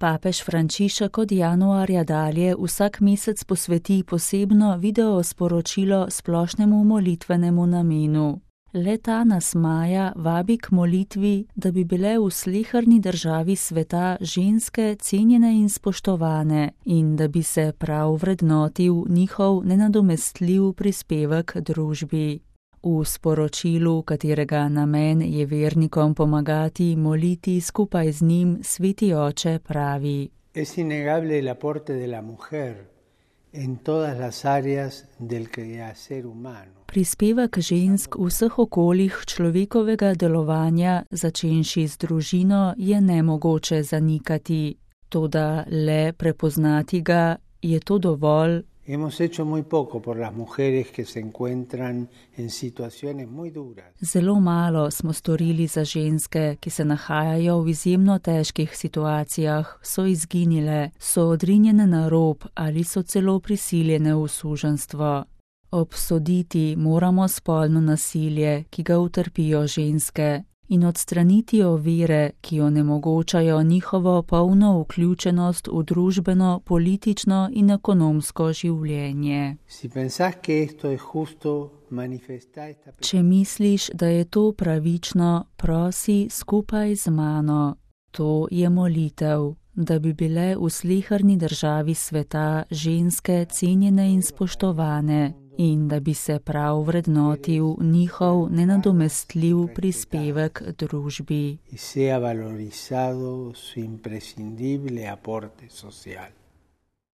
Papež Frančišek od januarja dalje vsak mesec posveti posebno video sporočilo splošnemu molitvenemu namenu. Le-ta nas maja vabi k molitvi, da bi bile v sleherni državi sveta ženske cenjene in spoštovane in da bi se prav vrednotil njihov nenadomestljiv prispevek družbi. V sporočilu, katerega namen je vernikom pomagati moliti skupaj z njim, Sveti Oče pravi: Es innegable el aporte de la mujer en todas las áreas del quehacer humano. Prispevek žensk v vseh okoljih človekovega delovanja, začenši z družino, je nemogoče zanikati. Toda le prepoznati ga, je to dovolj? Hemos hecho muy poco por las mujeres que se encuentran en situaciones muy duras. Zelo malo smo storili za ženske, ki se nahajajo v izjemno težkih situacijah, so izginile, so odrinjene na rob ali so celo prisiljene v suženjstvo. Obsoditi moramo spolno nasilje, ki ga utrpijo ženske, in odstraniti ovire, ki onemogočajo njihovo polno vključenost v družbeno, politično in ekonomsko življenje. Če misliš, da je to pravično, prosi skupaj z mano. To je molitev, da bi bile v sleherni državi sveta ženske cenjene in spoštovane in da bi se prav vrednotil njihov nenadomestljiv prispevek družbi. Y sea valorizado su imprescindible aporte social.